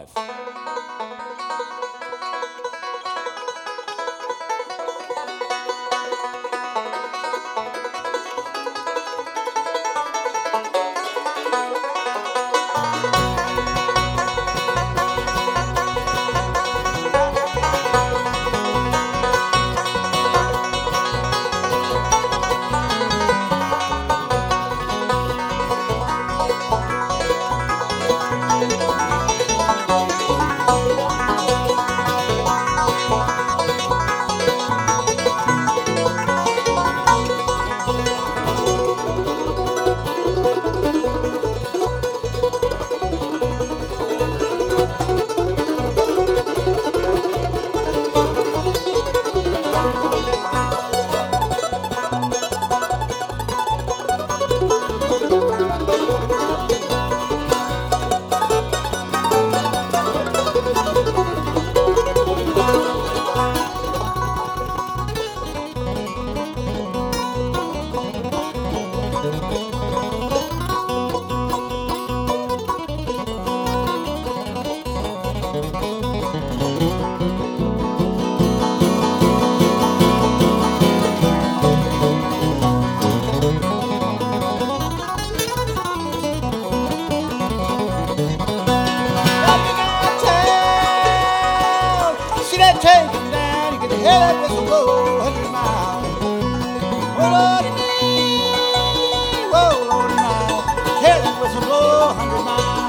Take him down, you can hear that whistle blow 100 miles. Oh Lordy me, whoa Lordy my, hear that whistle blow 100 miles.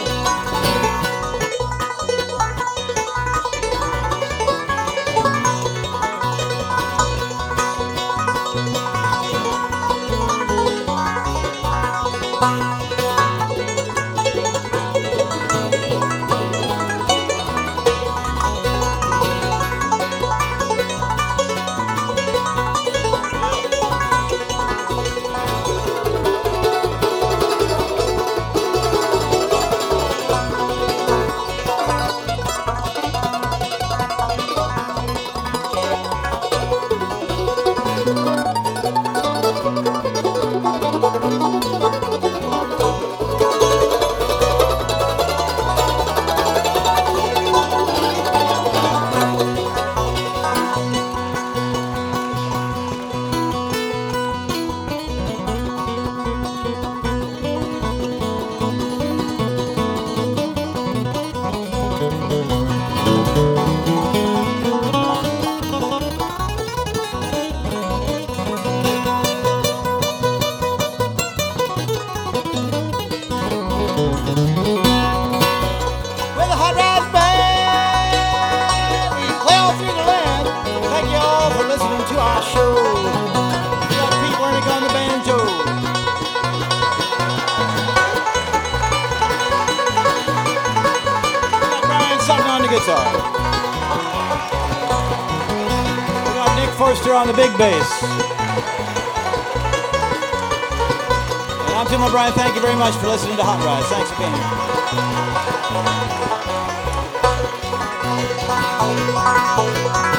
With the Hot Rods Band, we play all through the land. Thank you all for listening to our show. We got Pete Wernick on the banjo. We got Brian Sutton on the guitar. We got Nick Forster on the big bass. I'm Tim O'Brien. Thank you very much for listening to Hot Rods. Thanks again.